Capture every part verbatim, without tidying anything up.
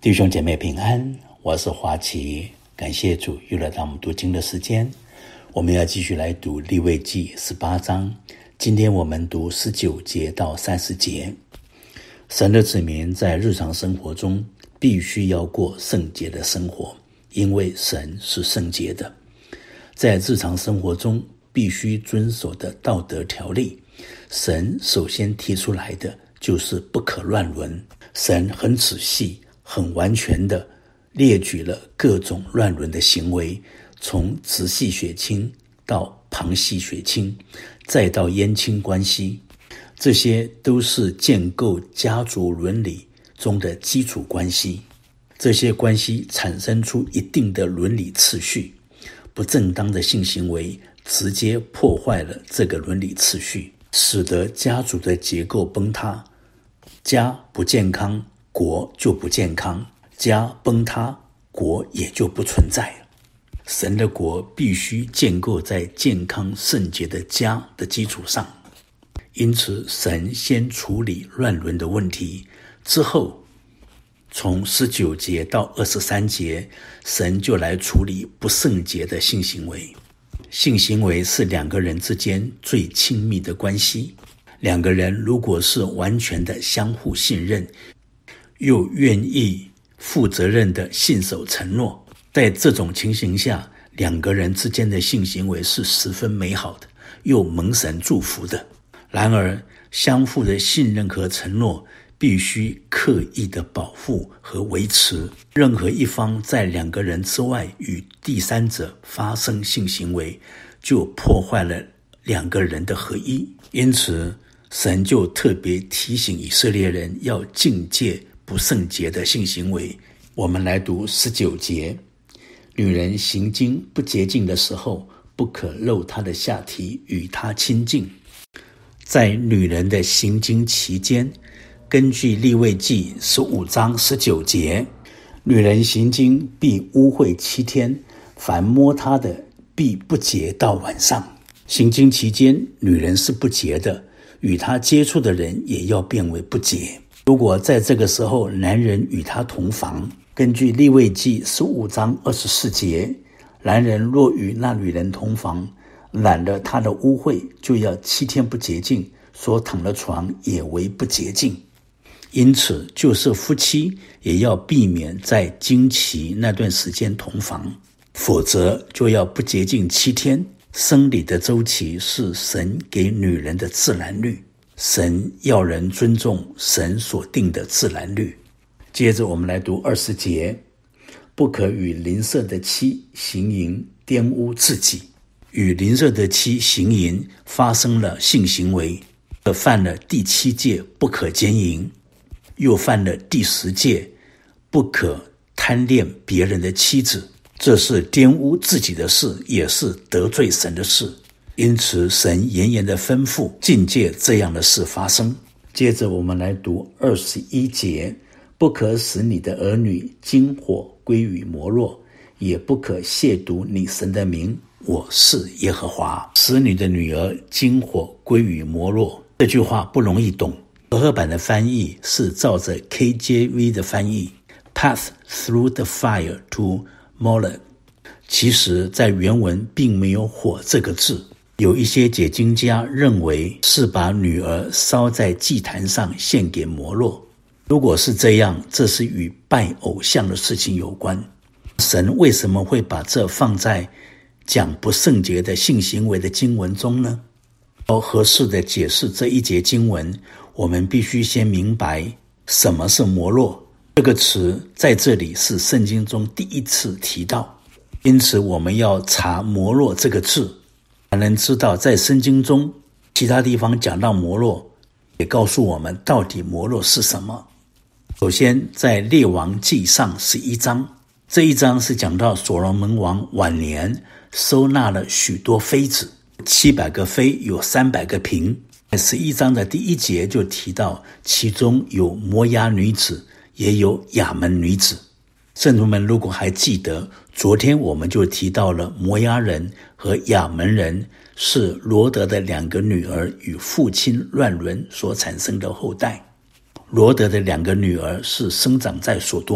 弟兄姐妹平安，我是华奇，感谢主又来到我们读经的时间。我们要继续来读利未记十八章，今天我们读十九节到三十节。神的子民在日常生活中必须要过圣洁的生活，因为神是圣洁的。在日常生活中必须遵守的道德条例，神首先提出来的就是不可乱伦。神很仔细很完全地列举了各种乱伦的行为，从直系血亲到旁系血亲，再到姻亲关系，这些都是建构家族伦理中的基础关系。这些关系产生出一定的伦理次序，不正当的性行为直接破坏了这个伦理次序，使得家族的结构崩塌。家不健康，国就不健康，家崩塌，国也就不存在了。神的国必须建构在健康圣洁的家的基础上，因此神先处理乱伦的问题，之后从十九节到二十三节，神就来处理不圣洁的性行为。性行为是两个人之间最亲密的关系，两个人如果是完全的相互信任，又愿意负责任的信守承诺，在这种情形下，两个人之间的性行为是十分美好的，又蒙神祝福的。然而，相互的信任和承诺必须刻意的保护和维持，任何一方在两个人之外与第三者发生性行为，就破坏了两个人的合一。因此，神就特别提醒以色列人要禁戒不圣洁的性行为。我们来读十九节，女人行经不洁净的时候，不可露她的下体与她亲近。在女人的行经期间，根据利未记十五章十九节，女人行经必污秽七天，凡摸她的必不洁到晚上。行经期间，女人是不洁的，与她接触的人也要变为不洁。如果在这个时候男人与她同房，根据利未记十五章二十四节，男人若与那女人同房，染了她的污秽，就要七天不洁净，所躺的床也为不洁净。因此，就是夫妻也要避免在经期那段时间同房，否则就要不洁净七天。生理的周期是神给女人的自然律，神要人尊重神所定的自然律。接着我们来读二十节，不可与邻舍的妻行淫，玷污自己。与邻舍的妻行淫，发生了性行为，犯了第七戒不可奸淫，又犯了第十戒不可贪恋别人的妻子，这是玷污自己的事，也是得罪神的事。因此神严严的吩咐禁戒这样的事发生。接着我们来读二十一节，不可使你的儿女经火归于摩洛，也不可亵渎你神的名，我是耶和华。使你的女儿经火归于摩洛，这句话不容易懂。和合版的翻译是照着 K J V 的翻译 Path through the fire to Molech， 其实在原文并没有火这个字。有一些解经家认为是把女儿烧在祭坛上献给摩洛。如果是这样，这是与拜偶像的事情有关。神为什么会把这放在讲不圣洁的性行为的经文中呢？要合适的解释这一节经文，我们必须先明白什么是摩洛。这个词在这里是圣经中第一次提到，因此我们要查摩洛这个字，才能知道在圣经中其他地方讲到摩洛，也告诉我们到底摩洛是什么。首先在列王记上十一章，这一章是讲到所罗门王晚年收纳了许多妃子，七百个妃有三百个嫔。在十一章的第一节就提到，其中有摩押女子，也有亚门女子。圣徒们如果还记得，昨天我们就提到了摩押人和亚门人是罗德的两个女儿与父亲乱伦所产生的后代。罗德的两个女儿是生长在所多玛，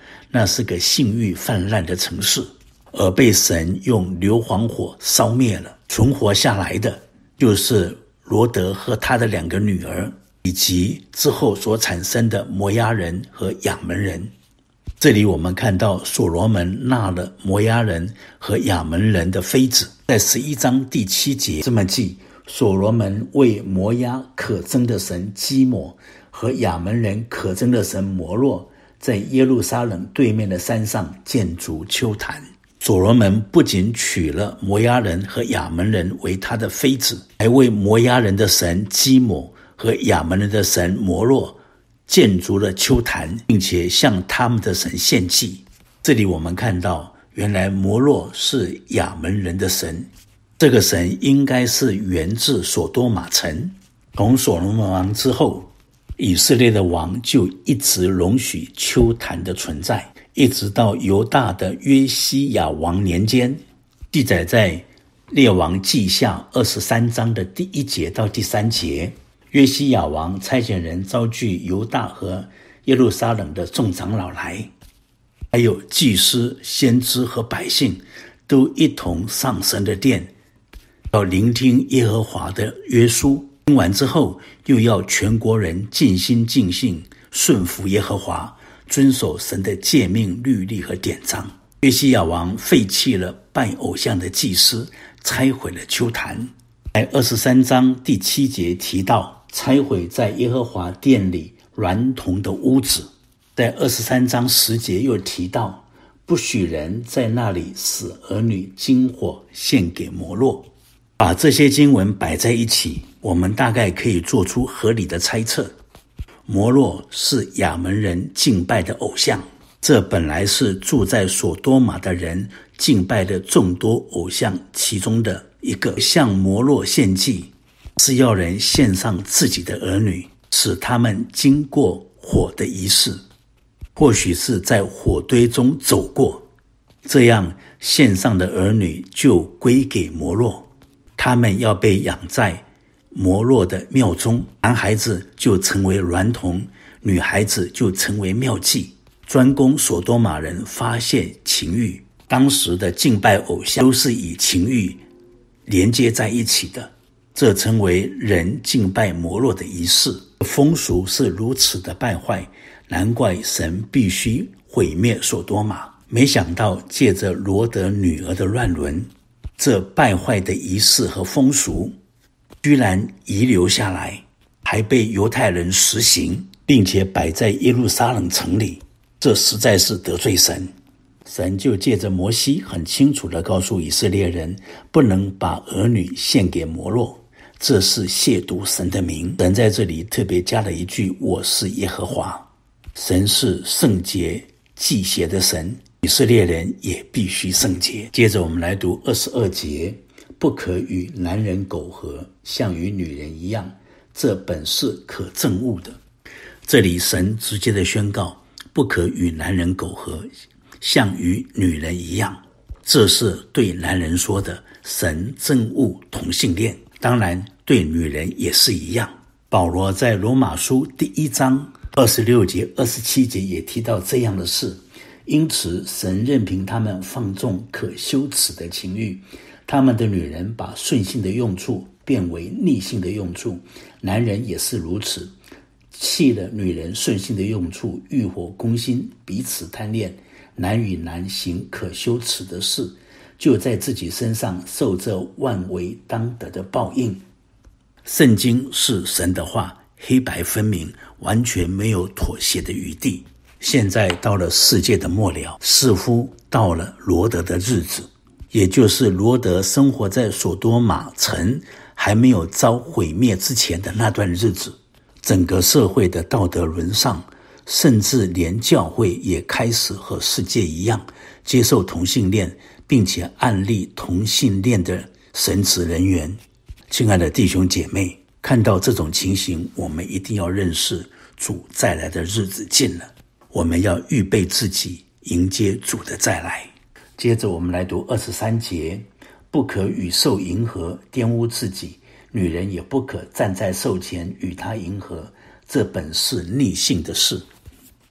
那是个性欲泛滥的城市，而被神用硫磺火烧灭了。存活下来的就是罗德和他的两个女儿，以及之后所产生的摩押人和亚门人。这里我们看到所罗门纳了摩押人和亚门人的妃子，在十一章第七节这么记，所罗门为摩押可憎的神基抹和亚门人可憎的神摩洛，在耶路撒冷对面的山上建筑丘坛。所罗门不仅娶了摩押人和亚门人为他的妃子，还为摩押人的神基抹和亚门人的神摩洛建筑了丘坛，并且向他们的神献祭。这里我们看到，原来摩洛是亚门人的神，这个神应该是源自所多玛城。从所罗门王之后，以色列的王就一直容许丘坛的存在，一直到犹大的约西亚王年间，记载在列王记下二十三章的第一节到第三节。约西亚王差遣人召聚犹大和耶路撒冷的众长老来，还有祭司、先知和百姓，都一同上神的殿，要聆听耶和华的约书。听完之后，又要全国人尽心尽性顺服耶和华，遵守神的诫命、律例和典章。约西亚王废弃了拜偶像的祭司，拆毁了丘坛。在二十三章第七节提到，拆毁在耶和华殿里娈童的屋子。在二十三章十节又提到，不许人在那里使儿女经火献给摩洛。把这些经文摆在一起，我们大概可以做出合理的猜测。摩洛是亚门人敬拜的偶像，这本来是住在所多玛的人敬拜的众多偶像其中的一个。向摩洛献祭是要人献上自己的儿女，使他们经过火的仪式，或许是在火堆中走过，这样献上的儿女就归给摩洛，他们要被养在摩洛的庙中，男孩子就成为娈童，女孩子就成为庙妓，专供所多玛人发泄情欲。当时的敬拜偶像都是以情欲连接在一起的，这成为人敬拜摩洛的仪式。风俗是如此的败坏，难怪神必须毁灭所多玛。没想到借着罗德女儿的乱伦，这败坏的仪式和风俗居然遗留下来，还被犹太人实行，并且摆在耶路撒冷城里，这实在是得罪神。神就借着摩西很清楚地告诉以色列人，不能把儿女献给摩洛，这是亵渎神的名。神在这里特别加了一句，我是耶和华。神是圣洁祭邪的神，以色列人也必须圣洁。接着我们来读二十二节，不可与男人苟合，像与女人一样，这本是可憎恶的。这里神直接的宣告，不可与男人苟合，像与女人一样，这是对男人说的。神憎恶同性恋，当然对女人也是一样。保罗在罗马书第一章二十六节、二十七节也提到这样的事。因此神任凭他们放纵可羞耻的情欲，他们的女人把顺性的用处变为逆性的用处，男人也是如此，弃了女人顺性的用处，欲火攻心，彼此贪恋，男与男行可羞耻的事，就在自己身上受这万为当得的报应。圣经是神的话，黑白分明，完全没有妥协的余地。现在到了世界的末了，似乎到了罗德的日子，也就是罗德生活在所多玛城还没有遭毁灭之前的那段日子。整个社会的道德沦丧，甚至连教会也开始和世界一样接受同性恋，并且暗立同性恋的神职人员。亲爱的弟兄姐妹，看到这种情形，我们一定要认识主再来的日子近了，我们要预备自己迎接主的再来。接着我们来读二十三节，不可与兽迎合，玷污自己，女人也不可站在兽前与他迎合，这本是逆性的事。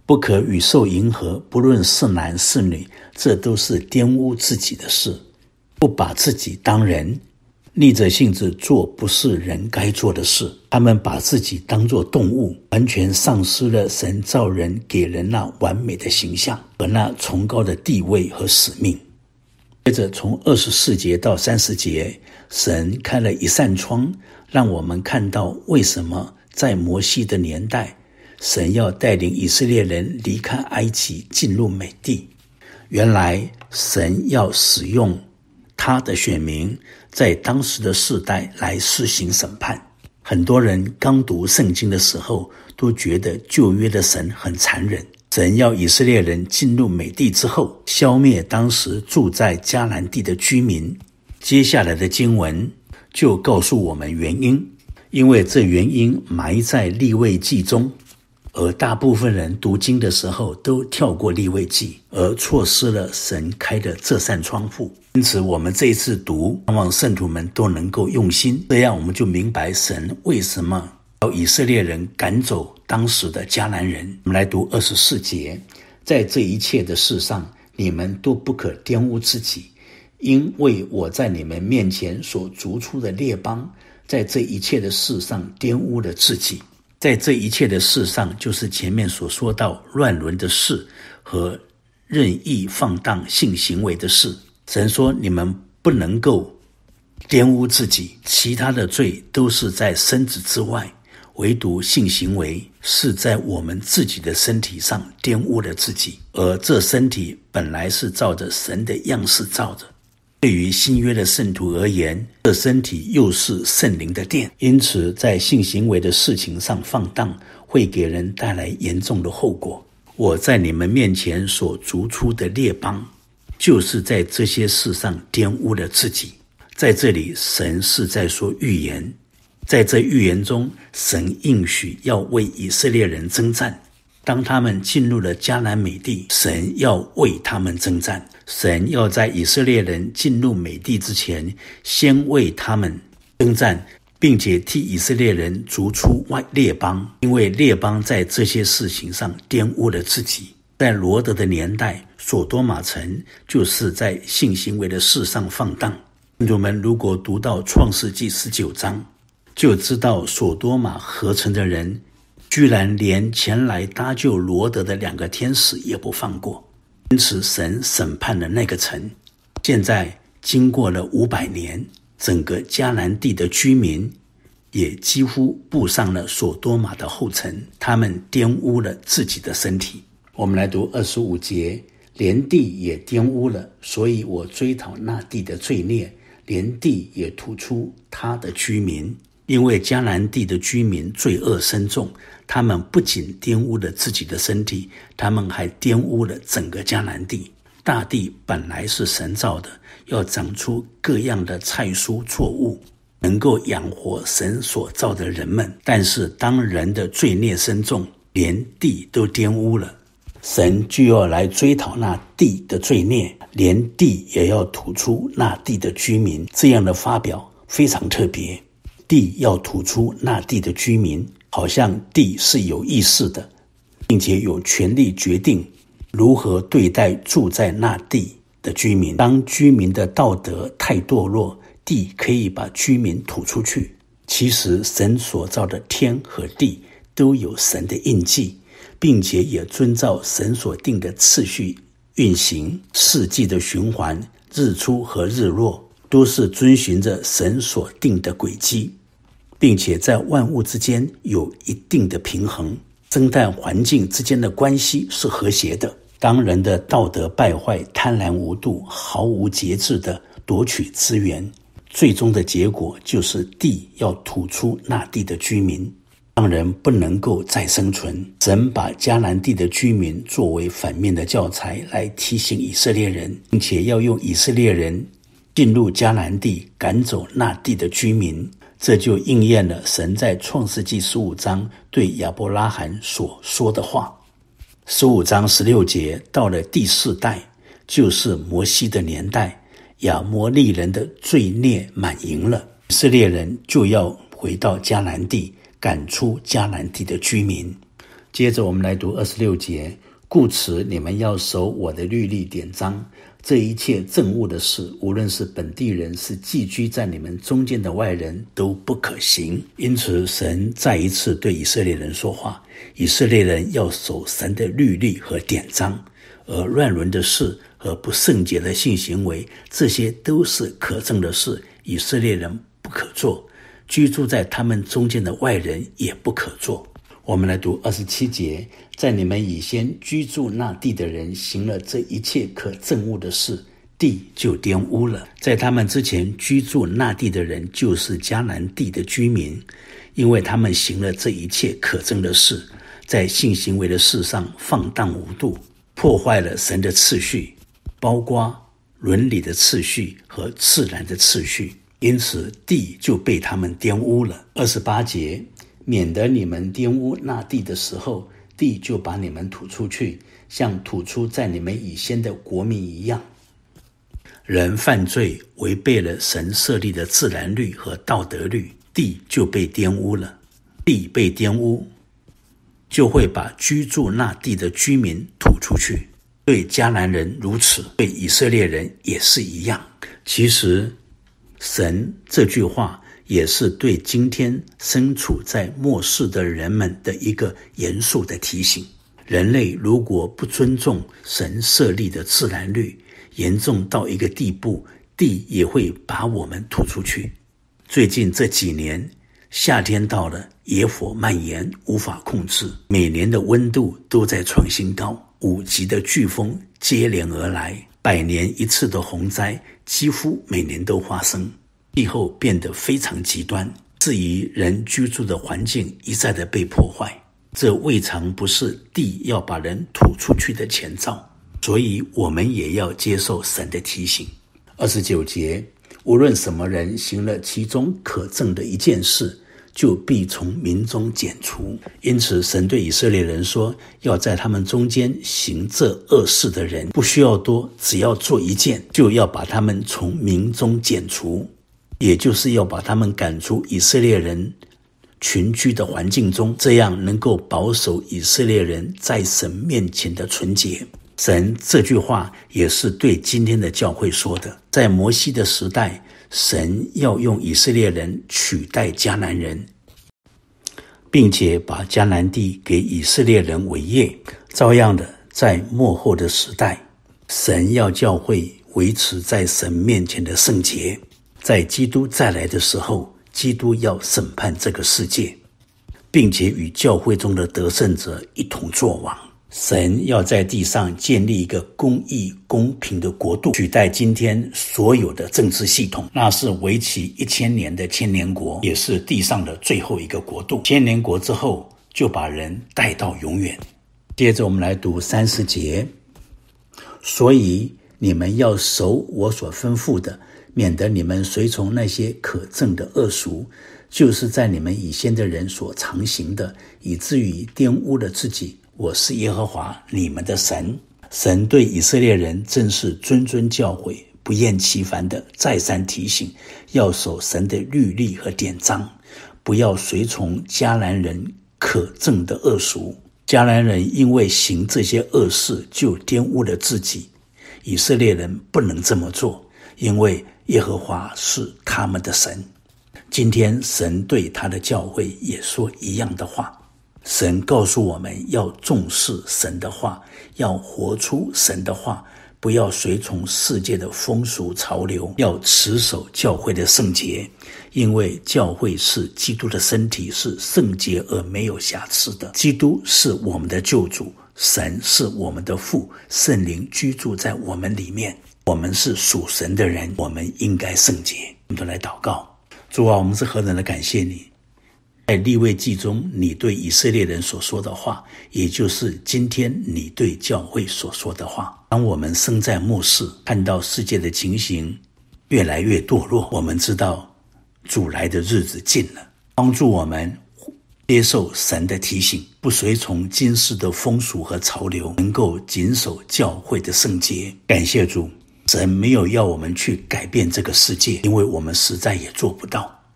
不可与兽迎合，不论是男是女，这都是玷污自己的事。不把自己当人，逆着性子做不是人该做的事。他们把自己当作动物，完全丧失了神造人给人那完美的形象和那崇高的地位和使命。接着从二十四节到三十节，神开了一扇窗，让我们看到为什么在摩西的年代，神要带领以色列人离开埃及进入美地。原来神要使用他的选民在当时的世代来施行审判。很多人刚读圣经的时候都觉得旧约的神很残忍，神要以色列人进入美地之后消灭当时住在迦南地的居民。接下来的经文就告诉我们原因，因为这原因埋在利未记中，而大部分人读经的时候都跳过利未记，而错失了神开的这扇窗户。因此我们这一次读，盼望圣徒们都能够用心，这样我们就明白神为什么要以色列人赶走当时的迦南人。我们来读二十四节，在这一切的事上，你们都不可玷污自己，因为我在你们面前所逐出的列邦，在这一切的事上玷污了自己。在这一切的事上，就是前面所说到乱伦的事和任意放荡性行为的事。神说你们不能够玷污自己，其他的罪都是在身子之外，唯独性行为是在我们自己的身体上玷污了自己，而这身体本来是照着神的样式造的。对于新约的圣徒而言，这身体又是圣灵的殿，因此在性行为的事情上放荡，会给人带来严重的后果。我在你们面前所逐出的列邦，就是在这些事上玷污了自己。在这里神是在说预言，在这预言中，神应许要为以色列人征战。当他们进入了迦南美地，神要为他们征战。神要在以色列人进入美地之前，先为他们征战，并且替以色列人逐出外列邦，因为列邦在这些事情上玷污了自己。在罗得的年代，所多玛城就是在性行为的事上放荡。听众们如果读到创世纪十九章，就知道所多玛合成的人居然连前来搭救罗得的两个天使也不放过，因此神审判了那个城。现在经过了五百年，整个迦南地的居民也几乎步上了所多玛的后尘，他们玷污了自己的身体。我们来读二十五节，连地也玷污了，所以我追讨那地的罪孽，连地也吐出他的居民。因为迦南地的居民罪恶深重，他们不仅玷污了自己的身体，他们还玷污了整个迦南地。大地本来是神造的，要长出各样的菜蔬作物，能够养活神所造的人们。但是当人的罪孽深重，连地都玷污了，神就要来追讨那地的罪孽，连地也要吐出那地的居民。这样的发表非常特别，地要吐出那地的居民，好像地是有意识的，并且有权利决定如何对待住在那地的居民。当居民的道德太堕落，地可以把居民吐出去。其实神所造的天和地都有神的印记，并且也遵照神所定的次序运行。四季的循环，日出和日落都是遵循着神所定的轨迹，并且在万物之间有一定的平衡，生态环境之间的关系是和谐的。当人的道德败坏，贪婪无度，毫无节制地夺取资源，最终的结果就是地要吐出那地的居民，让人不能够再生存。神把迦南地的居民作为反面的教材来提醒以色列人，并且要用以色列人进入迦南地，赶走那地的居民。这就应验了神在创世纪十五章对亚伯拉罕所说的话。十五章十六节，到了第四代，就是摩西的年代，亚摩利人的罪孽满盈了，以色列人就要回到迦南地，赶出迦南地的居民。 接着我们来读二十六节，故此你们要守我的律例典章，这一切政务的事，无论是本地人是寄居在你们中间的外人，都不可行。因此神再一次对以色列人说话，以色列人要守神的律例和典章，而乱伦的事和不圣洁的性行为，这些都是可憎的事，以色列人不可做，居住在他们中间的外人也不可做。我们来读二十七节，在你们以先居住那地的人行了这一切可憎恶的事，地就玷污了。在他们之前居住那地的人，就是迦南地的居民，因为他们行了这一切可憎的事，在性行为的事上放荡无度，破坏了神的次序，包括伦理的次序和自然的次序，因此地就被他们玷污了。二十八节，免得你们玷污那地的时候，地就把你们吐出去，像吐出在你们以先的国民一样。人犯罪违背了神设立的自然律和道德律，地就被玷污了。地被玷污，就会把居住那地的居民吐出去。对迦南人如此，对以色列人也是一样。其实神这句话也是对今天身处在末世的人们的一个严肃的提醒。人类如果不尊重神设立的自然律，严重到一个地步，地也会把我们吐出去。最近这几年，夏天到了，野火蔓延，无法控制，每年的温度都在创新高，五级的飓风接连而来，百年一次的洪灾几乎每年都发生。气候变得非常极端，至于人居住的环境一再的被破坏，这未尝不是地要把人吐出去的前兆，所以我们也要接受神的提醒。二十九节，无论什么人行了其中可憎的一件事，就必从民中剪除。因此神对以色列人说，要在他们中间行这恶事的人不需要多，只要做一件，就要把他们从民中剪除，也就是要把他们赶出以色列人群居的环境中，这样能够保守以色列人在神面前的纯洁。神这句话也是对今天的教会说的。在摩西的时代，神要用以色列人取代迦南人，并且把迦南地给以色列人为业。照样的，在末后的时代，神要教会维持在神面前的圣洁。在基督再来的时候，基督要审判这个世界，并且与教会中的得胜者一同作王。神要在地上建立一个公义公平的国度，取代今天所有的政治系统。那是为期一千年的千年国，也是地上的最后一个国度。千年国之后，就把人带到永远。接着我们来读三十节，所以你们要守我所吩咐的，免得你们随从那些可憎的恶俗，就是在你们以先的人所常行的，以至于玷污了自己。我是耶和华你们的神。神对以色列人正是谆谆教诲，不厌其烦的再三提醒，要守神的律例和典章，不要随从迦南人可憎的恶俗。迦南人因为行这些恶事，就玷污了自己。以色列人不能这么做，因为耶和华是他们的神。今天神对他的教会也说一样的话。神告诉我们要重视神的话，要活出神的话，不要随从世界的风俗潮流，要持守教会的圣洁，因为教会是基督的身体，是圣洁而没有瑕疵的。基督是我们的救主，神是我们的父，圣灵居住在我们里面，我们是属神的人，我们应该圣洁。我们都来祷告。主啊，我们是何等的感谢你，在利未记中你对以色列人所说的话，也就是今天你对教会所说的话。当我们生在末世，看到世界的情形越来越堕落，我们知道主来的日子近了，帮助我们接受神的提醒，不随从今世的风俗和潮流，能够谨守教会的圣洁。感谢主，神没有要我们去改变这个世界，因为我们实在也做不到。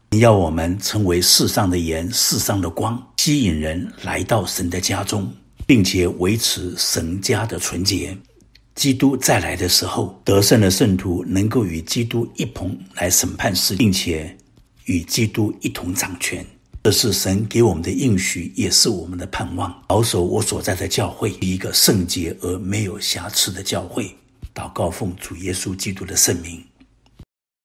你要我们成为世上的盐，世上的光，吸引人来到神的家中，并且维持神家的纯洁。基督再来的时候，得胜的圣徒能够与基督一同来审判世界，并且与基督一同掌权。这是神给我们的应许，也是我们的盼望。保守我所在的教会一个圣洁而没有瑕疵的教会。祷告奉主耶稣基督的圣名。